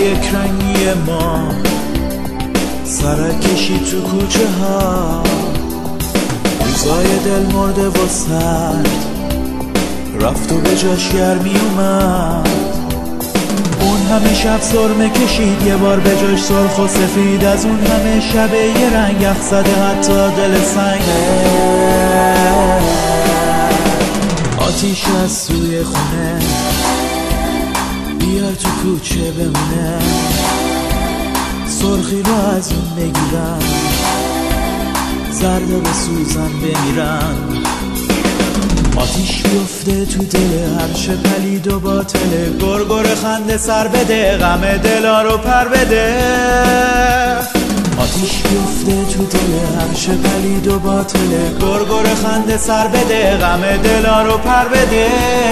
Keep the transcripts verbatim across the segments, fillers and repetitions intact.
یک رنگی ما سرک کشید تو کوچه ها، روزای دل مرده و سرد رفت و به جاش گرمی اومد. اون همه شب سرمه کشید، یه بار به جاش سرخ و سفید. از اون همه شب یه رنگ یخ زده حتی دل سنگه. آتیش از سوی خونه بیار تو کوچه بمونه، سرخی رو از اون بگیرن، زرد به سوزن بمیرن. آتیش بیفته تو دل هرچه پلید و باطله، گرگر خنده سر بده، غم دلا رو پر بده. آتیش بیفته تو دل هرچه پلید و باطله، گرگر خنده سر بده، غم دلا رو پر بده.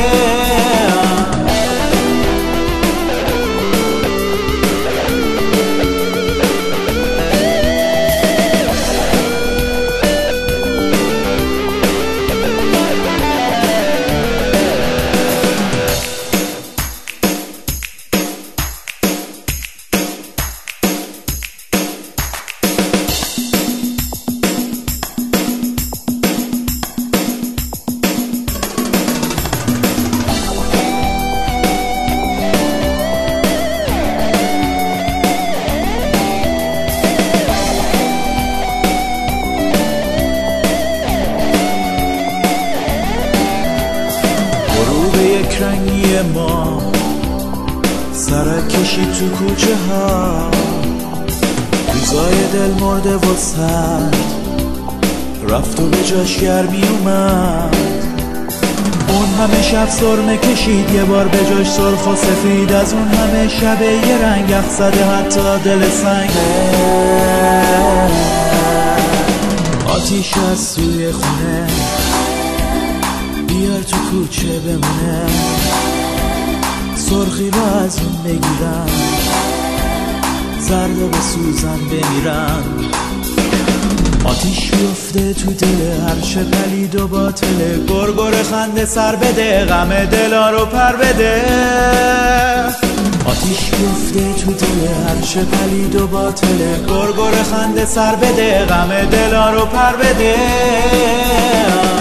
یک رنگی ما سرک کشید تو کوچه ها، روزای دل مرده و سرد رفت و به جاش گرمی اومد. اون همه شب سرمه کشید، یه بار به جاش سرخ و سفید. از اون همه شب یه رنگ یخ زده حتی دل سنگه. آتیش از سوی خونه بیار تو کوچه بمونه، سرخی رو از اون بگیرن، زرد به سوزن بمیرن. آتیش بیفته تو دل هرچه پلید و باطله، گرگر خنده سر بده، غم دلا رو پر بده. آتیش بیفته تو دل هرچه پلید و باطله، گرگر خنده سر بده، غم دلا رو پر بده.